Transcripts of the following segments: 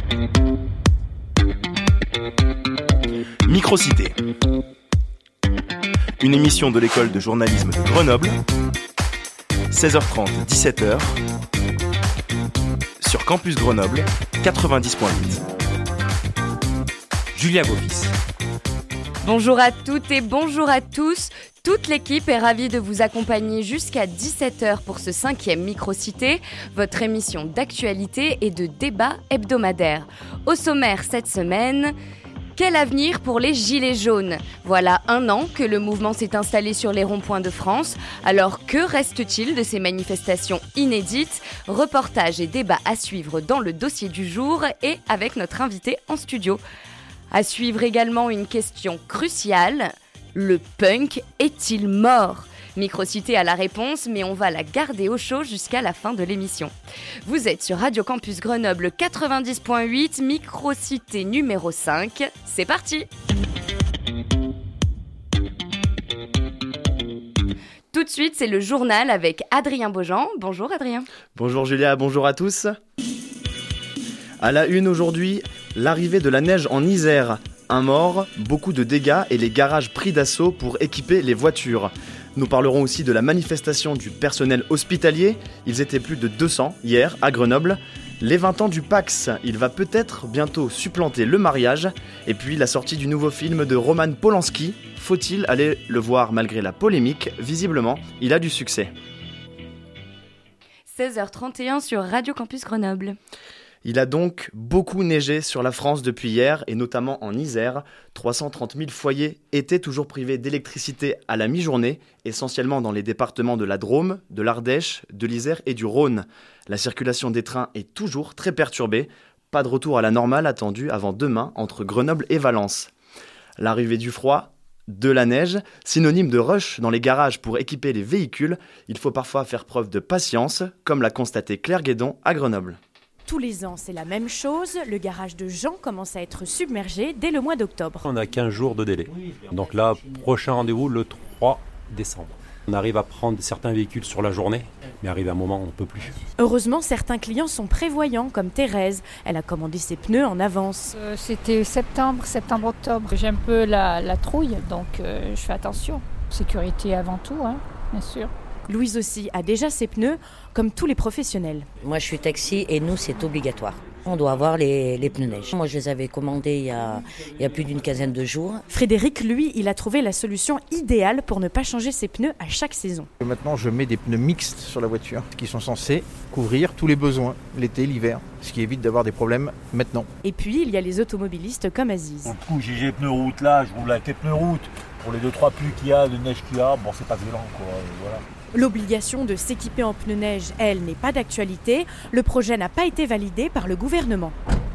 Microcité. Une émission de l'école de journalisme de Grenoble, 16h30, 17h, sur Campus Grenoble, 90.8. Julia Beaufils. Bonjour à toutes et bonjour à tous. Toute l'équipe est ravie de vous accompagner jusqu'à 17h pour ce 5e Microcité, votre émission d'actualité et de débat hebdomadaire. Au sommaire cette semaine, quel avenir pour les Gilets jaunes ? Voilà 1 an que le mouvement s'est installé sur les ronds-points de France. Alors que reste-t-il de ces manifestations inédites ? Reportage et débat à suivre dans le dossier du jour et avec notre invité en studio. À suivre également une question cruciale. Le punk est-il mort ? Microcité a la réponse, mais on va la garder au chaud jusqu'à la fin de l'émission. Vous êtes sur Radio Campus Grenoble 90.8, Microcité numéro 5. C'est parti ! Tout de suite, c'est le journal avec Adrien Beaujean. Bonjour Adrien. Bonjour Julia, bonjour à tous. À la une aujourd'hui, l'arrivée de la neige en Isère. Un mort, beaucoup de dégâts et les garages pris d'assaut pour équiper les voitures. Nous parlerons aussi de la manifestation du personnel hospitalier. Ils étaient plus de 200 hier à Grenoble. Les 20 ans du Pax, il va peut-être bientôt supplanter le mariage. Et puis la sortie du nouveau film de Roman Polanski. Faut-il aller le voir malgré la polémique ? Visiblement, il a du succès. 16h31 sur Radio Campus Grenoble. Il a donc beaucoup neigé sur la France depuis hier, et notamment en Isère. 330 000 foyers étaient toujours privés d'électricité à la mi-journée, essentiellement dans les départements de la Drôme, de l'Ardèche, de l'Isère et du Rhône. La circulation des trains est toujours très perturbée. Pas de retour à la normale attendu avant demain entre Grenoble et Valence. L'arrivée du froid, de la neige, synonyme de rush dans les garages pour équiper les véhicules. Il faut parfois faire preuve de patience, comme l'a constaté Claire Guédon à Grenoble. Tous les ans, c'est la même chose. Le garage de Jean commence à être submergé dès le mois d'octobre. On a 15 jours de délai. Donc là, prochain rendez-vous le 3 décembre. On arrive à prendre certains véhicules sur la journée, mais arrive un moment où on ne peut plus. Heureusement, certains clients sont prévoyants, comme Thérèse. Elle a commandé ses pneus en avance. C'était septembre-octobre. J'ai un peu la trouille, donc je fais attention. Sécurité avant tout, bien sûr. Louise aussi a déjà ses pneus, comme tous les professionnels. Moi, je suis taxi et nous, c'est obligatoire. On doit avoir les pneus neige. Moi, je les avais commandés il y a plus d'une quinzaine de jours. Frédéric, lui, il a trouvé la solution idéale pour ne pas changer ses pneus à chaque saison. Maintenant, je mets des pneus mixtes sur la voiture qui sont censés couvrir tous les besoins, l'été, l'hiver, ce qui évite d'avoir des problèmes maintenant. Et puis, il y a les automobilistes comme Aziz. Du coup, j'ai les pneus route là, je roule avec les pneus route. Pour les 2-3 pluies qu'il y a, de neige qu'il y a, bon, c'est pas violent, quoi. Voilà. L'obligation de s'équiper en pneus neige, elle, n'est pas d'actualité. Le projet n'a pas été validé par le gouvernement.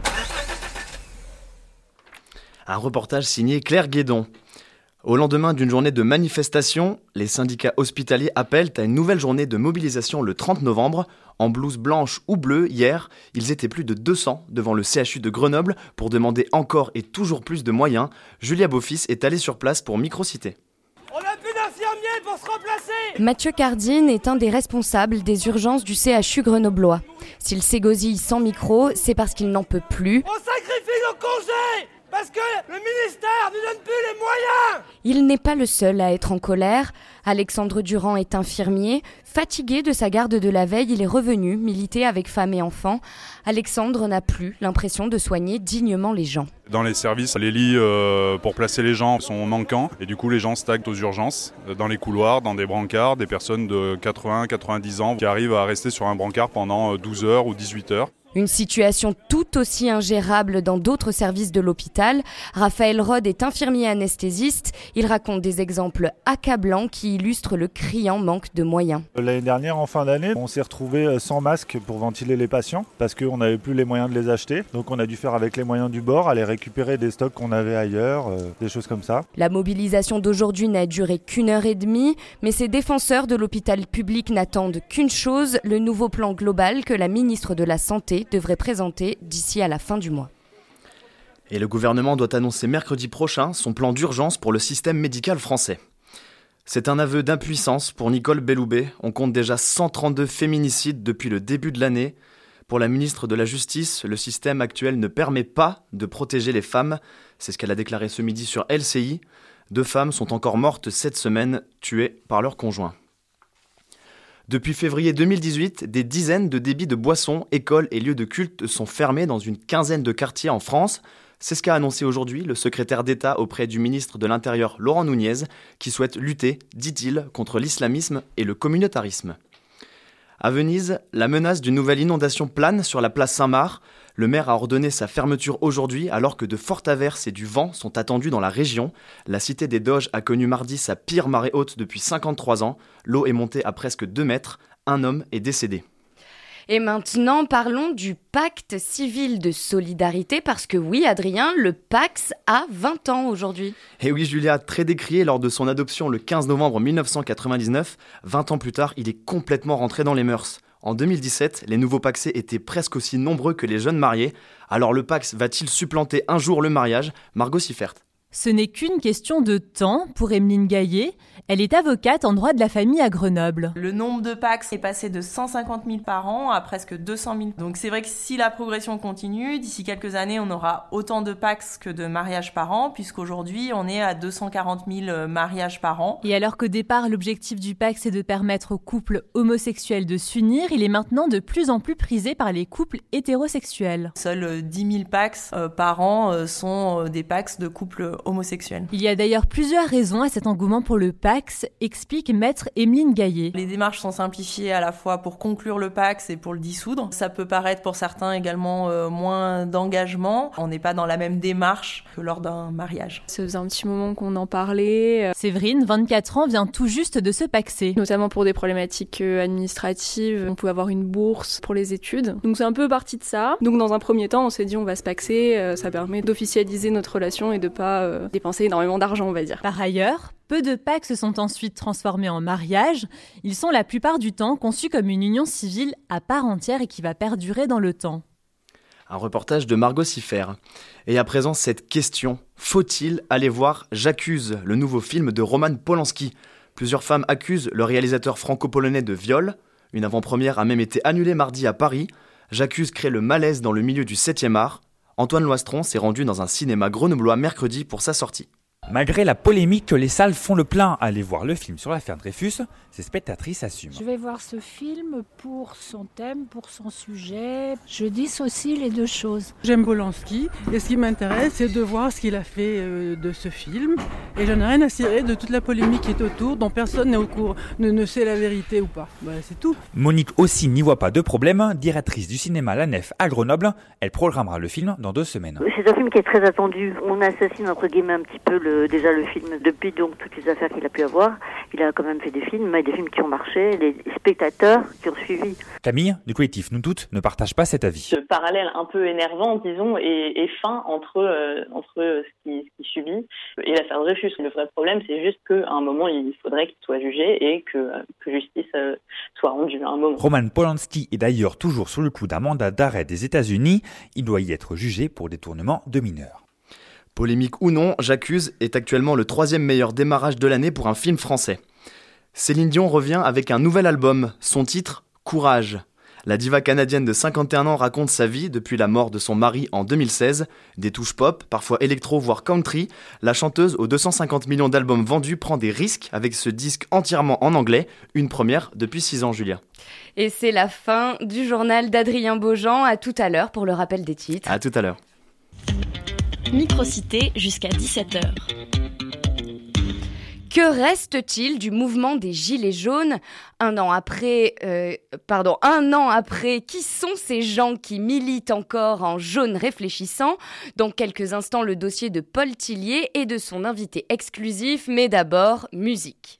Un reportage signé Claire Guédon. Au lendemain d'une journée de manifestation, les syndicats hospitaliers appellent à une nouvelle journée de mobilisation le 30 novembre. En blouse blanche ou bleue, hier, ils étaient plus de 200 devant le CHU de Grenoble pour demander encore et toujours plus de moyens. Julia Beaufils est allée sur place pour Microcité. On n'a plus d'infirmiers pour se remplacer. Mathieu Cardine est un des responsables des urgences du CHU grenoblois. S'il s'égosille sans micro, c'est parce qu'il n'en peut plus. On sacrifie nos congés parce que le ministère ne donne plus les moyens. Il n'est pas le seul à être en colère. Alexandre Durand est infirmier. Fatigué de sa garde de la veille, il est revenu militer avec femmes et enfants. Alexandre n'a plus l'impression de soigner dignement les gens. Dans les services, les lits pour placer les gens sont manquants et du coup les gens stagnent aux urgences, dans les couloirs, dans des brancards, des personnes de 80-90 ans qui arrivent à rester sur un brancard pendant 12 heures ou 18 heures. Une situation tout aussi ingérable dans d'autres services de l'hôpital. Raphaël Rode est infirmier anesthésiste. Il raconte des exemples accablants qui illustrent le criant manque de moyens. L'année dernière, en fin d'année, on s'est retrouvé sans masque pour ventiler les patients parce qu'on n'avait plus les moyens de les acheter. Donc on a dû faire avec les moyens du bord, aller récupérer des stocks qu'on avait ailleurs, des choses comme ça. La mobilisation d'aujourd'hui n'a duré qu'1 heure et demie, mais ces défenseurs de l'hôpital public n'attendent qu'une chose, le nouveau plan global que la ministre de la Santé devrait présenter d'ici à la fin du mois. Et le gouvernement doit annoncer mercredi prochain son plan d'urgence pour le système médical français. C'est un aveu d'impuissance pour Nicole Belloubet. On compte déjà 132 féminicides depuis le début de l'année. Pour la ministre de la Justice, le système actuel ne permet pas de protéger les femmes. C'est ce qu'elle a déclaré ce midi sur LCI. 2 femmes sont encore mortes cette semaine, tuées par leur conjoint. Depuis février 2018, des dizaines de débits de boissons, écoles et lieux de culte sont fermés dans une quinzaine de quartiers en France. C'est ce qu'a annoncé aujourd'hui le secrétaire d'État auprès du ministre de l'Intérieur Laurent Nunez, qui souhaite lutter, dit-il, contre l'islamisme et le communautarisme. À Venise, la menace d'une nouvelle inondation plane sur la place Saint-Marc. Le maire a ordonné sa fermeture aujourd'hui alors que de fortes averses et du vent sont attendus dans la région. La cité des Doges a connu mardi sa pire marée haute depuis 53 ans. L'eau est montée à presque 2 mètres. Un homme est décédé. Et maintenant, parlons du pacte civil de solidarité, parce que oui, Adrien, le PACS a 20 ans aujourd'hui. Et oui, Julia, très décrié lors de son adoption le 15 novembre 1999, 20 ans plus tard, il est complètement rentré dans les mœurs. En 2017, les nouveaux pacsés étaient presque aussi nombreux que les jeunes mariés. Alors le PACS va-t-il supplanter un jour le mariage ? Margot Siffert. Ce n'est qu'une question de temps pour Emeline Gaillet. Elle est avocate en droit de la famille à Grenoble. Le nombre de PACS est passé de 150 000 par an à presque 200 000. Donc c'est vrai que si la progression continue, d'ici quelques années, on aura autant de PACS que de mariages par an, puisqu'aujourd'hui, on est à 240 000 mariages par an. Et alors qu'au départ, l'objectif du PACS est de permettre aux couples homosexuels de s'unir, il est maintenant de plus en plus prisé par les couples hétérosexuels. Seuls 10 000 PACS par an sont des PACS de couples homosexuels. Il y a d'ailleurs plusieurs raisons à cet engouement pour le PACS, explique maître Emeline Gaillet. Les démarches sont simplifiées à la fois pour conclure le PACS et pour le dissoudre. Ça peut paraître pour certains également moins d'engagement. On n'est pas dans la même démarche que lors d'un mariage. Ça faisait un petit moment qu'on en parlait. Séverine, 24 ans, vient tout juste de se paxer. Notamment pour des problématiques administratives. On pouvait avoir une bourse pour les études. Donc c'est un peu parti de ça. Donc dans un premier temps, on s'est dit on va se paxer. Ça permet d'officialiser notre relation et de pas dépenser énormément d'argent, on va dire. Par ailleurs, peu de PACS se sont ensuite transformés en mariage. Ils sont la plupart du temps conçus comme une union civile à part entière et qui va perdurer dans le temps. Un reportage de Margot Siffert. Et à présent, cette question. Faut-il aller voir J'accuse, le nouveau film de Roman Polanski ? Plusieurs femmes accusent le réalisateur franco-polonais de viol. Une avant-première a même été annulée mardi à Paris. J'accuse crée le malaise dans le milieu du 7e art. Antoine Loistron s'est rendu dans un cinéma grenoblois mercredi pour sa sortie. Malgré la polémique, les salles font le plein. Aller voir le film sur l'affaire Dreyfus, ces spectatrices assument. Je vais voir ce film pour son thème, pour son sujet. Je dissocie les deux choses. J'aime Polanski et ce qui m'intéresse, c'est de voir ce qu'il a fait de ce film. Et j'en ai rien à cirer de toute la polémique qui est autour, dont personne n'est au courant, ne sait la vérité ou pas. C'est tout. Monique aussi n'y voit pas de problème. Directrice du cinéma La Nef à Grenoble, elle programmera le film dans 2 semaines. C'est un film qui est très attendu. On assassine entre guillemets un petit peu déjà le film. Depuis donc toutes les affaires qu'il a pu avoir, il a quand même fait des films qui ont marché, les spectateurs qui ont suivi. Camille, du collectif Nous Toutes, ne partage pas cet avis. Ce parallèle un peu énervant, disons, est fin entre ce qu'il subit et l'affaire Dreyfus. Le vrai problème, c'est juste qu'à un moment, il faudrait qu'il soit jugé et que justice soit rendue à un moment. Roman Polanski est d'ailleurs toujours sous le coup d'un mandat d'arrêt des États-Unis. Il doit y être jugé pour détournement de mineurs. Polémique ou non, J'accuse est actuellement le 3e meilleur démarrage de l'année pour un film français. Céline Dion revient avec un nouvel album, son titre, Courage. La diva canadienne de 51 ans raconte sa vie depuis la mort de son mari en 2016. Des touches pop, parfois électro voire country, la chanteuse aux 250 millions d'albums vendus prend des risques avec ce disque entièrement en anglais, une première depuis 6 ans, Julia. Et c'est la fin du journal d'Adrien Beaujean. À tout à l'heure pour le rappel des titres. À tout à l'heure. Microcité jusqu'à 17h. Que reste-t-il du mouvement des Gilets jaunes ? Un an après, qui sont ces gens qui militent encore en jaune réfléchissant ? Dans quelques instants, le dossier de Paul Tillier et de son invité exclusif, mais d'abord, musique.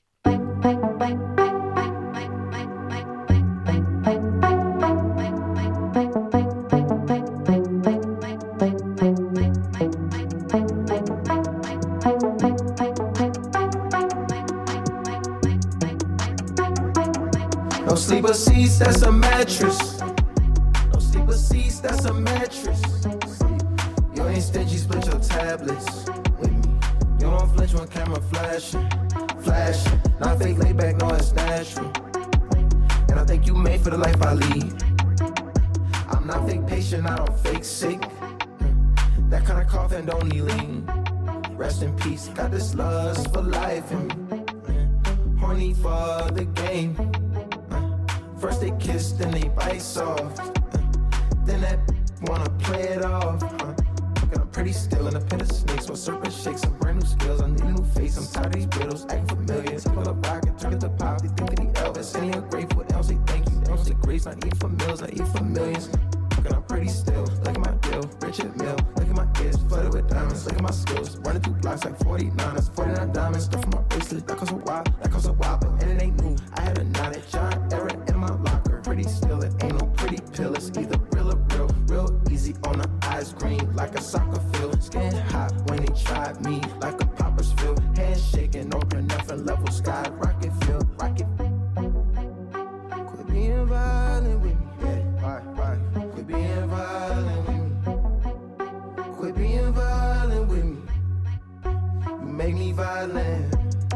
No sleeper seats, that's a mattress. No sleeper seats, that's a mattress. You ain't stingy, split your tablets with me. You don't flinch when camera flashing. Not fake, lay back, no, it's natural. And I think you made for the life I lead. I'm I'm not fake patient, I don't fake sick. That kind of cough and don't need lean. Rest in peace, got this lust for life in me. Horny for the game. First they kiss, then they bite soft. Then that wanna play it off. I'm pretty still in a pit of snakes. While serpent shakes, some brand new skills. I need a new face, I'm tired of these riddles. Acting familiar, take all the rock and turn it to pop. They think that he Elvis, and he ungrateful. They don't say thank you, they don't say grace. Not eat for meals, I eat for millions. I'm pretty still, look at my deal, Richard Mill. Look at my ears, flooded with diamonds. Look at my skills, running through blocks like 49. That's 49 diamonds, stuff in my bracelet. That costs a while, but and it ain't new. I had a knot at John Era in my locker. Pretty still, it ain't no pretty pill. It's either real or real easy on the eyes green, like a soccer field. Skin hot when they tried me, like a popper's field. Hands shaking, open nothing level, sky rocket field, rocket. Quit being violent with me. Quit being violent with me. Quit being violent with me. You make me violent.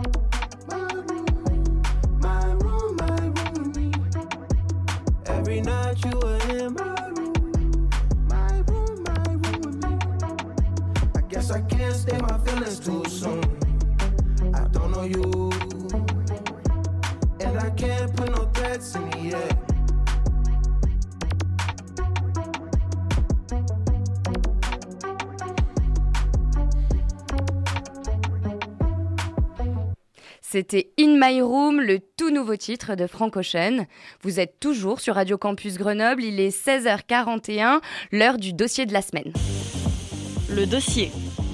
My room with me. Every night you were in my room. My room with me. I guess I can't stay my feelings too soon. I don't know you, and I can't put no threats in the air. C'était In My Room, le tout nouveau titre de Frank Ocean. Vous êtes toujours sur Radio Campus Grenoble, il est 16h41, l'heure du dossier de la semaine. Le dossier.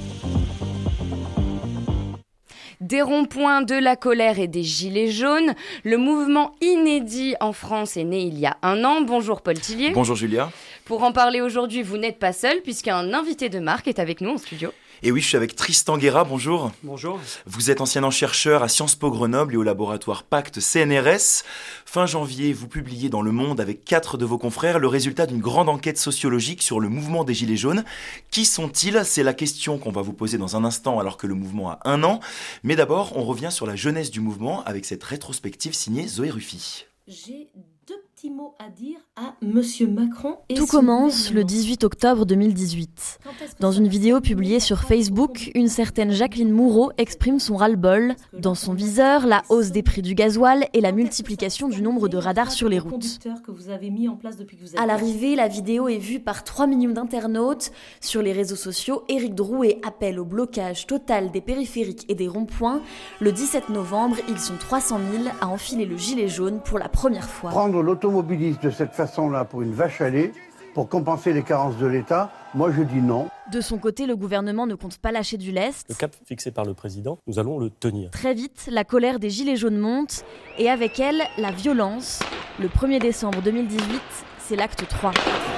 Des ronds-points, de la colère et des gilets jaunes. Le mouvement inédit en France est né il y a 1 an. Bonjour Paul Tillier. Bonjour Julia. Pour en parler aujourd'hui, vous n'êtes pas seul puisqu'un invité de marque est avec nous en studio. Et oui, je suis avec Tristan Guerra, bonjour. Bonjour. Vous êtes ancien chercheur à Sciences Po Grenoble et au laboratoire Pacte CNRS. Fin janvier, vous publiez dans Le Monde avec 4 de vos confrères le résultat d'une grande enquête sociologique sur le mouvement des Gilets jaunes. Qui sont-ils ? C'est la question qu'on va vous poser dans un instant alors que le mouvement a 1 an. Mais d'abord, on revient sur la jeunesse du mouvement avec cette rétrospective signée Zoé Ruffy. J'ai 2 petits mots à dire à Monsieur Macron. Et tout commence le 18 octobre 2018. Dans une vidéo publiée sur Facebook, une certaine Jacqueline Moureau exprime son ras-le-bol. Dans son viseur, la hausse des prix du gasoil et la multiplication du nombre de radars sur les routes. À l'arrivée, la vidéo est vue par 3 millions d'internautes. Sur les réseaux sociaux, Éric Drouet appelle au blocage total des périphériques et des ronds-points. Le 17 novembre, ils sont 300 000 à enfiler le gilet jaune pour la première fois. Prendre l'automobiliste de cette façon-là pour une vache à lait, pour compenser les carences de l'État, moi je dis non. De son côté, le gouvernement ne compte pas lâcher du lest. Le cap fixé par le président, nous allons le tenir. Très vite, la colère des Gilets jaunes monte et avec elle, la violence. Le 1er décembre 2018, c'est l'acte 3.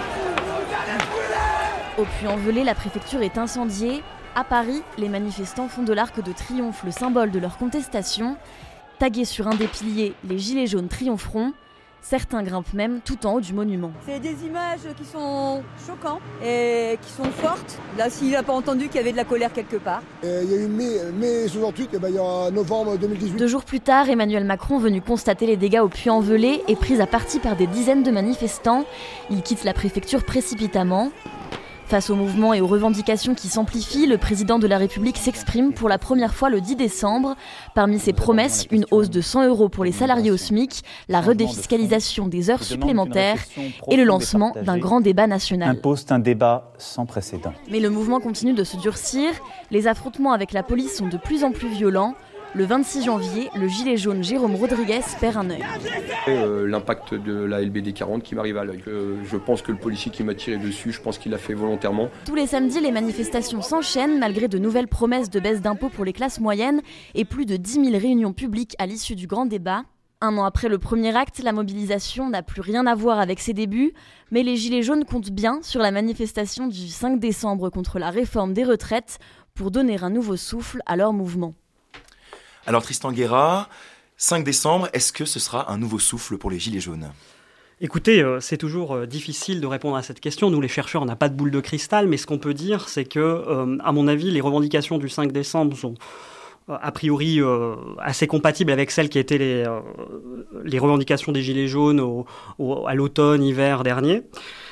Au Puy-en-Velay, la préfecture est incendiée. À Paris, les manifestants font de l'Arc de Triomphe le symbole de leur contestation. Tagués sur un des piliers, les Gilets jaunes triompheront. Certains grimpent même tout en haut du monument. C'est des images qui sont choquantes et qui sont fortes. Là, s'il n'a pas entendu qu'il y avait de la colère quelque part. Il y a eu mai 68, et il y aura novembre 2018. 2 jours plus tard, Emmanuel Macron, venu constater les dégâts au Puy-en-Velay, est pris à partie par des dizaines de manifestants. Il quitte la préfecture précipitamment. Face au mouvement et aux revendications qui s'amplifient, le président de la République s'exprime pour la première fois le 10 décembre. Parmi ses promesses, une hausse de 100 € pour les salariés au SMIC, la redéfiscalisation des heures supplémentaires et le lancement d'un grand débat national. Impose un débat sans précédent. Mais le mouvement continue de se durcir. Les affrontements avec la police sont de plus en plus violents. Le 26 janvier, le gilet jaune Jérôme Rodriguez perd un œil. L'impact de la LBD 40 qui m'arrive à l'œil. Je pense que le policier qui m'a tiré dessus, je pense qu'il l'a fait volontairement. Tous les samedis, les manifestations s'enchaînent malgré de nouvelles promesses de baisse d'impôts pour les classes moyennes et plus de 10 000 réunions publiques à l'issue du grand débat. 1 an après le premier acte, la mobilisation n'a plus rien à voir avec ses débuts, mais les Gilets jaunes comptent bien sur la manifestation du 5 décembre contre la réforme des retraites pour donner un nouveau souffle à leur mouvement. Alors Tristan Guerra, 5 décembre, est-ce que ce sera un nouveau souffle pour les Gilets jaunes ? Écoutez, c'est toujours difficile de répondre à cette question. Nous, les chercheurs, on n'a pas de boule de cristal, mais ce qu'on peut dire, c'est que, à mon avis, les revendications du 5 décembre sont a priori assez compatibles avec celles qui étaient les revendications des Gilets jaunes à l'automne, hiver dernier.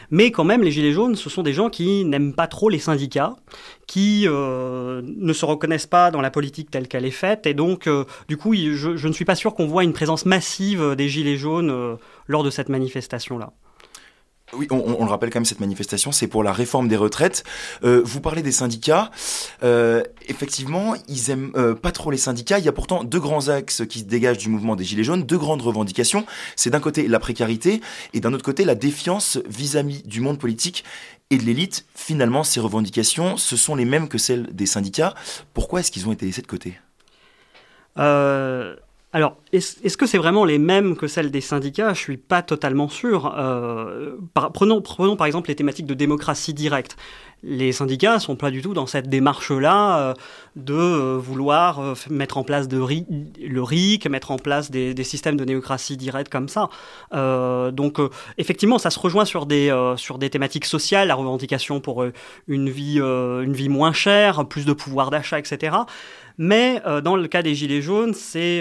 Mais quand même, les Gilets jaunes, ce sont des gens qui n'aiment pas trop les syndicats, qui ne se reconnaissent pas dans la politique telle qu'elle est faite. Et donc, du coup, je ne suis pas sûr qu'on voit une présence massive des Gilets jaunes lors de cette manifestation-là. Oui, on le rappelle quand même, cette manifestation, c'est pour la réforme des retraites. Vous parlez des syndicats. Effectivement, ils aiment pas trop les syndicats. Il y a pourtant 2 grands axes qui se dégagent du mouvement des Gilets jaunes, 2 grandes revendications. C'est d'un côté la précarité et d'un autre côté la défiance vis-à-vis du monde politique et de l'élite. Finalement, ces revendications, ce sont les mêmes que celles des syndicats. Pourquoi est-ce qu'ils ont été laissés de côté ? Alors, est-ce que c'est vraiment les mêmes que celles des syndicats ? Je ne suis pas totalement sûr. Prenons par exemple les thématiques de démocratie directe. Les syndicats ne sont pas du tout dans cette démarche-là de vouloir mettre en place le RIC, mettre en place des systèmes de démocratie directe comme ça. Donc, effectivement, ça se rejoint sur des thématiques sociales, la revendication pour une vie moins chère, plus de pouvoir d'achat, etc. Mais dans le cas des Gilets jaunes, c'est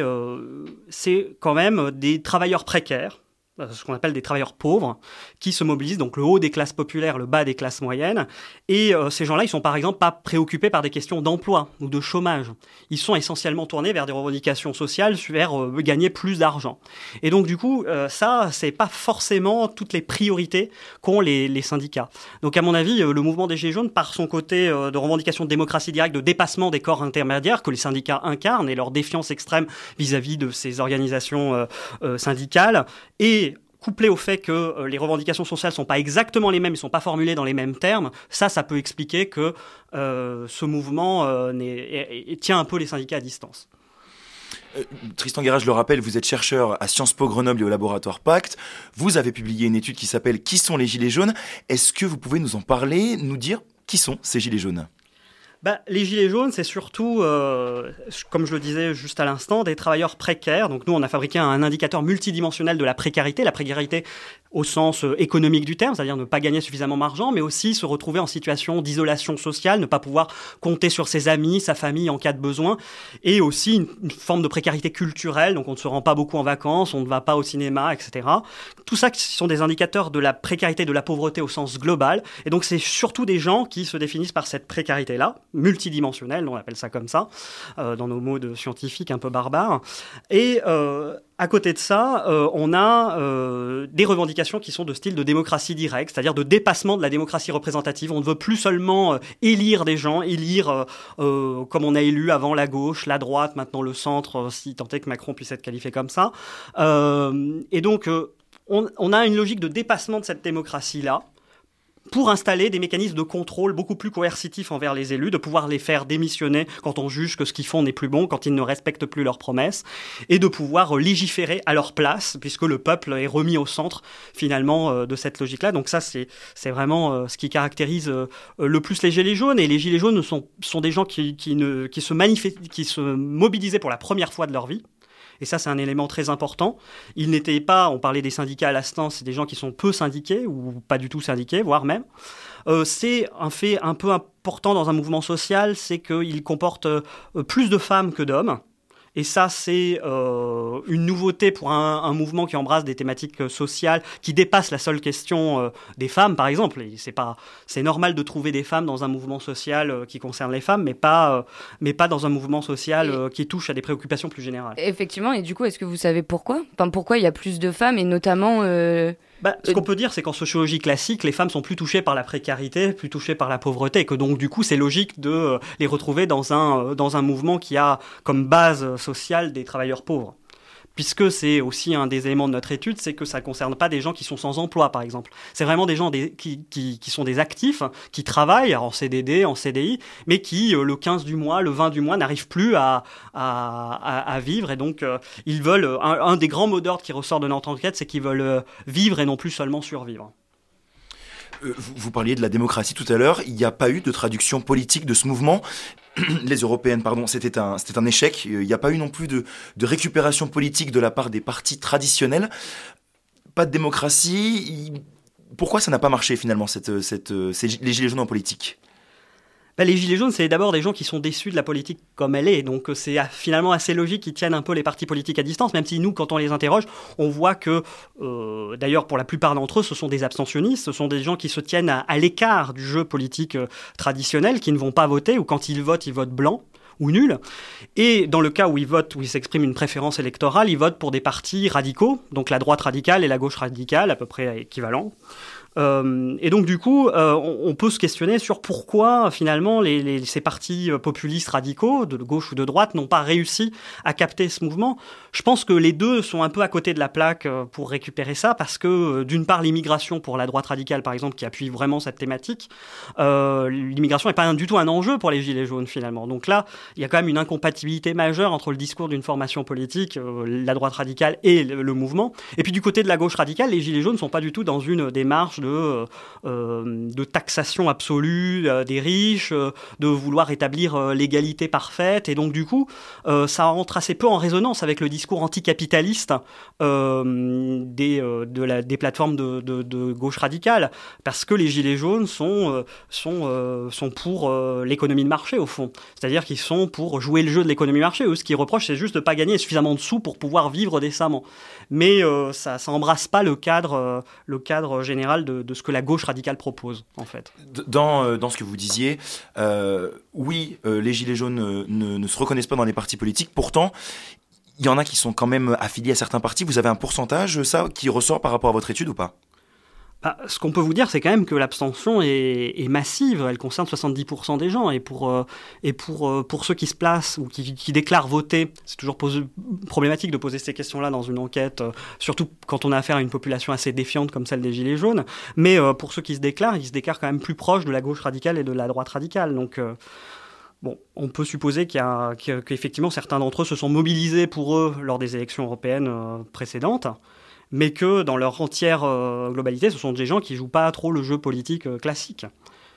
quand même des travailleurs précaires, ce qu'on appelle des travailleurs pauvres, qui se mobilisent, donc le haut des classes populaires, le bas des classes moyennes. Et ces gens-là, ils sont par exemple pas préoccupés par des questions d'emploi ou de chômage. Ils sont essentiellement tournés vers des revendications sociales, vers gagner plus d'argent. Et donc du coup, ça, c'est pas forcément toutes les priorités qu'ont les syndicats. Donc à mon avis, le mouvement des Gilets jaunes, par son côté de revendication de démocratie directe, de dépassement des corps intermédiaires que les syndicats incarnent et leur défiance extrême vis-à-vis de ces organisations syndicales, et couplé au fait que les revendications sociales ne sont pas exactement les mêmes, ne sont pas formulées dans les mêmes termes, ça peut expliquer que ce mouvement tient un peu les syndicats à distance. Tristan Guérin, je le rappelle, vous êtes chercheur à Sciences Po Grenoble et au laboratoire Pacte. Vous avez publié une étude qui s'appelle « Qui sont les Gilets jaunes ?» Est-ce que vous pouvez nous en parler, nous dire qui sont ces Gilets jaunes ? Les Gilets jaunes, c'est surtout, comme je le disais juste à l'instant, des travailleurs précaires. Donc nous, on a fabriqué un indicateur multidimensionnel de la précarité au sens économique du terme, c'est-à-dire ne pas gagner suffisamment d'argent, mais aussi se retrouver en situation d'isolation sociale, ne pas pouvoir compter sur ses amis, sa famille en cas de besoin, et aussi une forme de précarité culturelle, donc on ne se rend pas beaucoup en vacances, on ne va pas au cinéma, etc. Tout ça, ce sont des indicateurs de la précarité, de la pauvreté au sens global, et donc c'est surtout des gens qui se définissent par cette précarité-là, multidimensionnelle, on appelle ça comme ça, dans nos mots de scientifiques un peu barbares, et à côté de ça, on a des revendications qui sont de style de démocratie directe, c'est-à-dire de dépassement de la démocratie représentative. On ne veut plus seulement élire des gens, comme on a élu avant la gauche, la droite, maintenant le centre, si tant est que Macron puisse être qualifié comme ça. Et donc, on a une logique de dépassement de cette démocratie-là, pour installer des mécanismes de contrôle beaucoup plus coercitifs envers les élus, de pouvoir les faire démissionner quand on juge que ce qu'ils font n'est plus bon, quand ils ne respectent plus leurs promesses, et de pouvoir légiférer à leur place, puisque le peuple est remis au centre, finalement, de cette logique-là. Donc ça, c'est vraiment ce qui caractérise le plus les Gilets jaunes. Et les Gilets jaunes sont des gens qui se mobilisaient pour la première fois de leur vie. Et ça, c'est un élément très important. Ils n'étaient pas, on parlait des syndicats à l'instant, c'est des gens qui sont peu syndiqués ou pas du tout syndiqués, voire même. C'est un fait un peu important dans un mouvement social, c'est qu'il comporte plus de femmes que d'hommes. Et ça, c'est une nouveauté pour un mouvement qui embrasse des thématiques sociales qui dépassent la seule question des femmes, par exemple. Et c'est normal de trouver des femmes dans un mouvement social qui concerne les femmes, mais pas dans un mouvement social qui touche à des préoccupations plus générales. Effectivement, et du coup, est-ce que vous savez pourquoi ? Pourquoi il y a plus de femmes, et notamment... Ce qu'on peut dire, c'est qu'en sociologie classique, les femmes sont plus touchées par la précarité, plus touchées par la pauvreté, et que donc du coup, c'est logique de les retrouver dans un mouvement qui a comme base sociale des travailleurs pauvres. Puisque c'est aussi un des éléments de notre étude, c'est que ça ne concerne pas des gens qui sont sans emploi, par exemple. C'est vraiment des gens qui sont des actifs, qui travaillent en CDD, en CDI, mais qui, le 15 du mois, le 20 du mois, n'arrivent plus à vivre. Et donc, ils veulent... Un des grands mots d'ordre qui ressort de notre enquête, c'est qu'ils veulent vivre et non plus seulement survivre. Vous parliez de la démocratie tout à l'heure. Il n'y a pas eu de traduction politique de ce mouvement. Les européennes, c'était un échec. Il n'y a pas eu non plus de récupération politique de la part des partis traditionnels. Pas de démocratie. Pourquoi ça n'a pas marché finalement, les Gilets jaunes en politique ? Les Gilets jaunes, c'est d'abord des gens qui sont déçus de la politique comme elle est. Donc c'est finalement assez logique qu'ils tiennent un peu les partis politiques à distance, même si nous, quand on les interroge, on voit que, d'ailleurs, pour la plupart d'entre eux, ce sont des abstentionnistes, ce sont des gens qui se tiennent à l'écart du jeu politique traditionnel, qui ne vont pas voter, ou quand ils votent blanc ou nul. Et dans le cas où ils votent, où ils s'expriment une préférence électorale, ils votent pour des partis radicaux, donc la droite radicale et la gauche radicale, à peu près équivalents. Et donc du coup, on peut se questionner sur pourquoi finalement ces partis populistes radicaux, de gauche ou de droite, n'ont pas réussi à capter ce mouvement. Je pense que les deux sont un peu à côté de la plaque pour récupérer ça, parce que d'une part l'immigration pour la droite radicale par exemple, qui appuie vraiment cette thématique, l'immigration n'est pas du tout un enjeu pour les Gilets jaunes finalement. Donc là, il y a quand même une incompatibilité majeure entre le discours d'une formation politique, la droite radicale et le mouvement. Et puis du côté de la gauche radicale, les Gilets jaunes ne sont pas du tout dans une démarche de taxation absolue des riches, de vouloir établir l'égalité parfaite. Et donc, du coup, ça entre assez peu en résonance avec le discours anticapitaliste des plateformes de gauche radicale. Parce que les Gilets jaunes sont pour l'économie de marché, au fond. C'est-à-dire qu'ils sont pour jouer le jeu de l'économie de marché. Eux, ce qu'ils reprochent, c'est juste de ne pas gagner suffisamment de sous pour pouvoir vivre décemment. Mais ça n'embrasse pas le cadre général de ce que la gauche radicale propose, en fait. Dans ce que vous disiez, oui, les Gilets jaunes ne se reconnaissent pas dans les partis politiques. Pourtant, il y en a qui sont quand même affiliés à certains partis. Vous avez un pourcentage, ça, qui ressort par rapport à votre étude ou pas ? Ce qu'on peut vous dire, c'est quand même que l'abstention est massive. Elle concerne 70% des gens. Et pour ceux qui se placent ou qui déclarent voter, c'est toujours problématique de poser ces questions-là dans une enquête, surtout quand on a affaire à une population assez défiante comme celle des Gilets jaunes. Mais pour ceux qui se déclarent, ils se déclarent quand même plus proches de la gauche radicale et de la droite radicale. Donc, on peut supposer qu'effectivement, certains d'entre eux se sont mobilisés pour eux lors des élections européennes précédentes, mais que dans leur entière globalité, ce sont des gens qui ne jouent pas trop le jeu politique classique.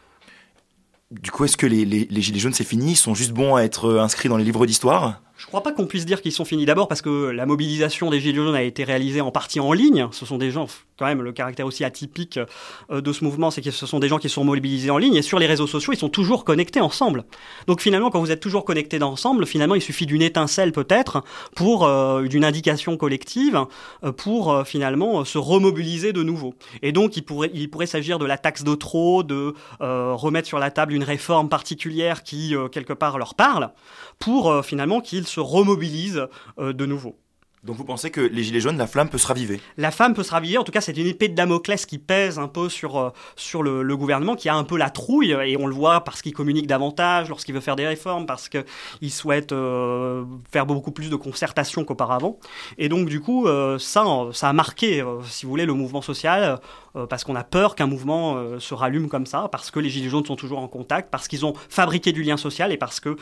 Du coup, est-ce que les Gilets jaunes, c'est fini ? Ils sont juste bons à être inscrits dans les livres d'histoire ? Je ne crois pas qu'on puisse dire qu'ils sont finis. D'abord parce que la mobilisation des Gilets jaunes a été réalisée en partie en ligne. Ce sont des gens, quand même, le caractère aussi atypique de ce mouvement, c'est que ce sont des gens qui sont mobilisés en ligne. Et sur les réseaux sociaux, ils sont toujours connectés ensemble. Donc finalement, quand vous êtes toujours connectés ensemble, finalement, il suffit d'une étincelle peut-être, d'une indication collective, pour finalement se remobiliser de nouveau. Et donc, il pourrait s'agir de la taxe de trop, de remettre sur la table une réforme particulière qui, quelque part, leur parle, pour finalement qu'ils se remobilisent de nouveau. Donc vous pensez que les Gilets jaunes, la flamme peut se raviver ? La flamme peut se raviver, en tout cas c'est une épée de Damoclès qui pèse un peu sur le gouvernement, qui a un peu la trouille, et on le voit parce qu'il communique davantage lorsqu'il veut faire des réformes, parce qu'il souhaite faire beaucoup plus de concertation qu'auparavant. Et donc du coup, ça a marqué, si vous voulez, le mouvement social, parce qu'on a peur qu'un mouvement se rallume comme ça, parce que les Gilets jaunes sont toujours en contact, parce qu'ils ont fabriqué du lien social, et parce que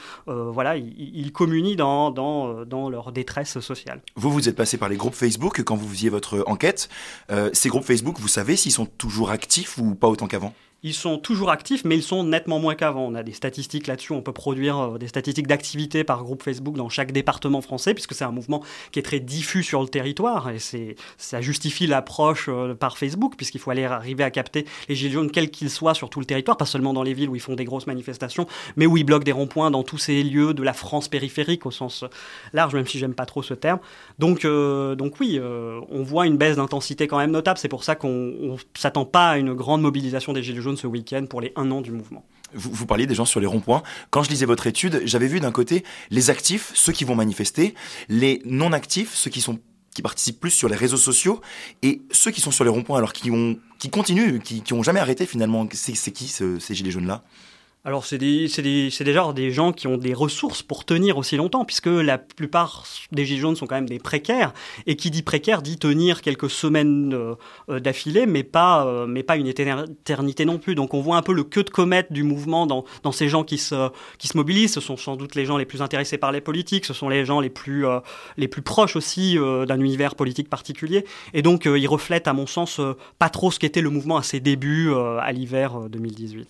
ils communient dans leur détresse sociale. Vous êtes passé par les groupes Facebook quand vous faisiez votre enquête. Ces groupes Facebook, vous savez s'ils sont toujours actifs ou pas autant qu'avant ? Ils sont toujours actifs, mais ils sont nettement moins qu'avant. On a des statistiques là-dessus, on peut produire des statistiques d'activité par groupe Facebook dans chaque département français, puisque c'est un mouvement qui est très diffus sur le territoire, et ça justifie l'approche par Facebook, puisqu'il faut arriver à capter les Gilets jaunes, quels qu'ils soient, sur tout le territoire, pas seulement dans les villes où ils font des grosses manifestations, mais où ils bloquent des ronds-points dans tous ces lieux de la France périphérique, au sens large, même si j'aime pas trop ce terme. Donc oui, on voit une baisse d'intensité quand même notable, c'est pour ça qu'on s'attend pas à une grande mobilisation des Gilets jaunes ce week-end pour les 1 an du mouvement. Vous parliez des gens sur les ronds-points. Quand je lisais votre étude, j'avais vu d'un côté les actifs, ceux qui vont manifester, les non-actifs, ceux qui participent plus sur les réseaux sociaux, et ceux qui sont sur les ronds-points, alors qui continuent, qui ont jamais arrêté finalement. C'est qui ces Gilets jaunes-là ? Alors c'est déjà des gens qui ont des ressources pour tenir aussi longtemps, puisque la plupart des Gilets jaunes sont quand même des précaires, et qui dit précaire dit tenir quelques semaines d'affilée, mais pas une éternité non plus. Donc on voit un peu le queue de comète du mouvement dans ces gens qui se mobilisent. Ce sont sans doute les gens les plus intéressés par les politiques, ce sont les gens les plus proches aussi d'un univers politique particulier, et donc ils reflètent à mon sens pas trop ce qu'était le mouvement à ses débuts à l'hiver 2018.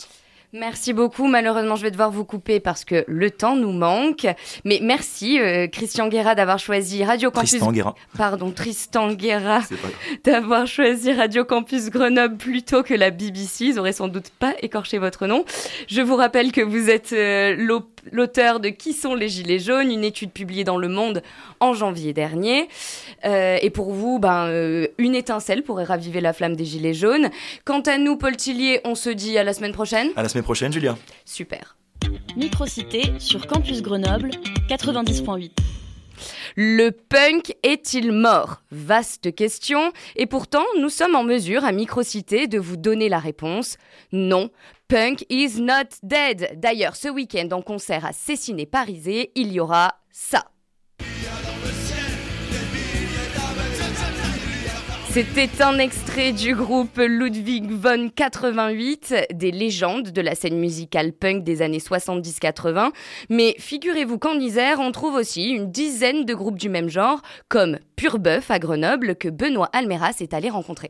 Merci beaucoup. Malheureusement, je vais devoir vous couper parce que le temps nous manque. Mais merci, Christian Guerra, d'avoir choisi Radio Campus... Tristan Guerra. D'avoir choisi Radio Campus Grenoble plutôt que la BBC. Ils auraient sans doute pas écorché votre nom. Je vous rappelle que vous êtes l'auteur de Qui sont les Gilets jaunes, une étude publiée dans Le Monde en janvier dernier. Et pour vous, une étincelle pourrait raviver la flamme des Gilets jaunes. Quant à nous, Paul Tillier, on se dit à la semaine prochaine. À la semaine prochaine, Julia. Super. Microcité sur Campus Grenoble 90.8. Le punk est-il mort ? Vaste question. Et pourtant, nous sommes en mesure à Microcité de vous donner la réponse. Non, punk is not dead. D'ailleurs, ce week-end, en concert à Cessiné-Parisé, il y aura ça. C'était un extrait du groupe Ludwig von 88, des légendes de la scène musicale punk des années 70-80. Mais figurez-vous qu'en Isère, on trouve aussi une dizaine de groupes du même genre, comme Pur Bœuf à Grenoble, que Benoît Almeras est allé rencontrer.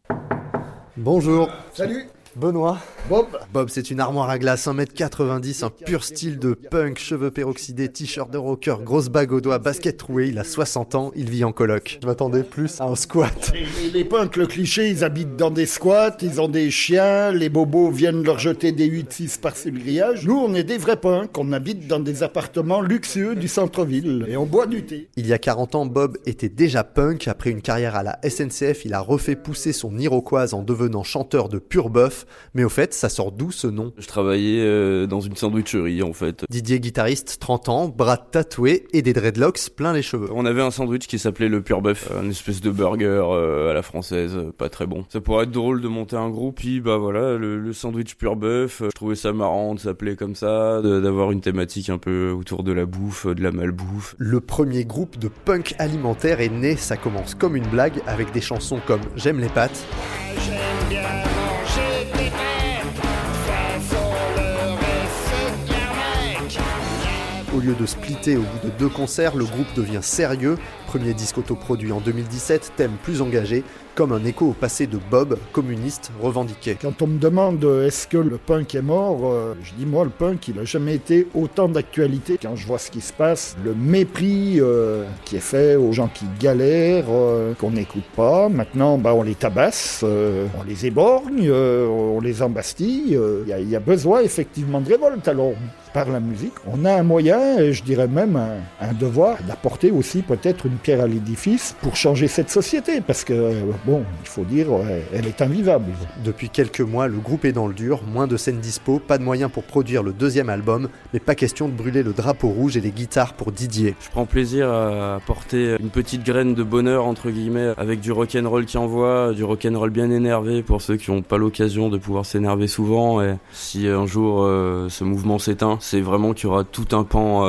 Bonjour. Salut. Benoît. Bob. Bob, c'est une armoire à glace, 1m90, un pur style de punk, cheveux peroxydés, t-shirt de rocker, grosse bague au doigt, basket troué, il a 60 ans, il vit en coloc. Je m'attendais plus à un squat. Les punks, le cliché, ils habitent dans des squats, ils ont des chiens, les bobos viennent leur jeter des 8-6 par-ci le grillage. Nous, on est des vrais punks, on habite dans des appartements luxueux du centre-ville et on boit du thé. Il y a 40 ans, Bob était déjà punk. Après une carrière à la SNCF, il a refait pousser son iroquoise en devenant chanteur de Pur Bœuf. Mais au fait, ça sort d'où ce nom ? Je travaillais dans une sandwicherie en fait. Didier, guitariste, 30 ans, bras tatoués et des dreadlocks plein les cheveux. On avait un sandwich qui s'appelait le Pur Bœuf, une espèce de burger à la française, pas très bon. Ça pourrait être drôle de monter un groupe, puis voilà, le sandwich Pur Bœuf, je trouvais ça marrant de s'appeler comme ça, d'avoir une thématique un peu autour de la bouffe, de la malbouffe. Le premier groupe de punk alimentaire est né, ça commence comme une blague avec des chansons comme J'aime les pâtes. J'aime bien manger des pâtes, façon le reste de la mec. Au lieu de splitter au bout de 2 concerts, le groupe devient sérieux. Premier disque autoproduit en 2017, thème plus engagé, comme un écho au passé de Bob, communiste revendiqué. Quand on me demande est-ce que le punk est mort, je dis moi le punk il a jamais été autant d'actualité. Quand je vois ce qui se passe, le mépris qui est fait aux gens qui galèrent, qu'on n'écoute pas, maintenant on les tabasse, on les éborgne, on les embastille, il y a besoin effectivement de révolte. Alors par la musique, on a un moyen, et je dirais même un devoir, d'apporter aussi peut-être une pierre à l'édifice pour changer cette société, parce que, il faut dire, elle est invivable. Depuis quelques mois, le groupe est dans le dur, moins de scènes dispo, pas de moyens pour produire le 2e album, mais pas question de brûler le drapeau rouge et les guitares pour Didier. Je prends plaisir à apporter une petite graine de bonheur, entre guillemets, avec du rock'n'roll qui envoie, du rock'n'roll bien énervé pour ceux qui n'ont pas l'occasion de pouvoir s'énerver souvent, et si un jour ce mouvement s'éteint, c'est vraiment qu'il y aura tout un pan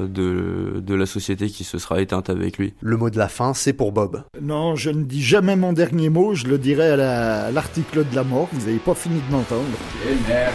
de la société qui se sera éteinte avec lui. Le mot de la fin, c'est pour Bob. Non, je ne dis jamais mon dernier mot, je le dirai à l'article de la mort, vous n'avez pas fini de m'entendre. Et merde.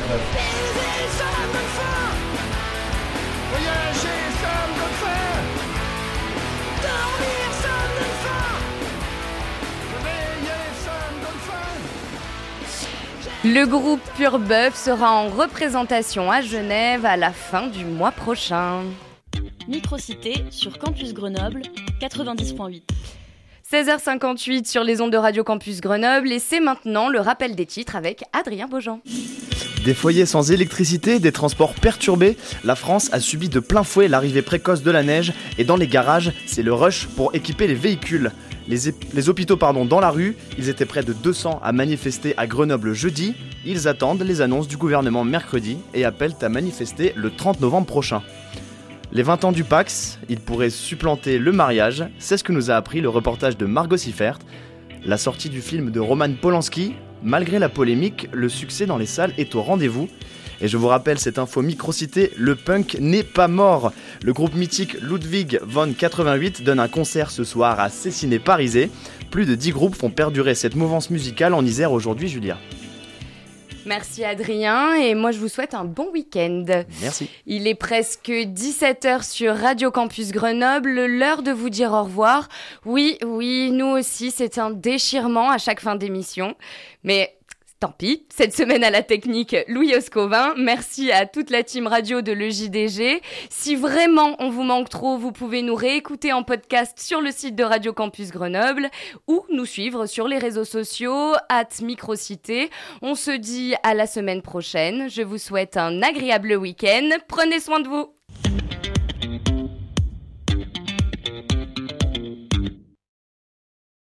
Le groupe Pur Bœuf sera en représentation à Genève à la fin du mois prochain. Microcité sur Campus Grenoble 90.8. 16h58 sur les ondes de Radio Campus Grenoble et c'est maintenant le rappel des titres avec Adrien Beaujean. Des foyers sans électricité, des transports perturbés, la France a subi de plein fouet l'arrivée précoce de la neige et dans les garages, c'est le rush pour équiper les véhicules. Les hôpitaux dans la rue, ils étaient près de 200 à manifester à Grenoble jeudi. Ils attendent les annonces du gouvernement mercredi et appellent à manifester le 30 novembre prochain. Les 20 ans du Pacs, ils pourraient supplanter le mariage, c'est ce que nous a appris le reportage de Margot Siffert. La sortie du film de Roman Polanski, malgré la polémique, le succès dans les salles est au rendez-vous. Et je vous rappelle cette info microcité, le punk n'est pas mort. Le groupe mythique Ludwig von 88 donne un concert ce soir à Cessiné-Parisé. Plus de 10 groupes font perdurer cette mouvance musicale en Isère aujourd'hui, Julia. Merci Adrien et moi je vous souhaite un bon week-end. Merci. Il est presque 17h sur Radio Campus Grenoble, l'heure de vous dire au revoir. Oui, nous aussi, c'est un déchirement à chaque fin d'émission. Mais Tant pis, cette semaine à la technique, Louis Oscovin. Merci à toute la team radio de l'EJDG. Si vraiment on vous manque trop, vous pouvez nous réécouter en podcast sur le site de Radio Campus Grenoble ou nous suivre sur les réseaux sociaux @microcité. On se dit à la semaine prochaine. Je vous souhaite un agréable week-end. Prenez soin de vous.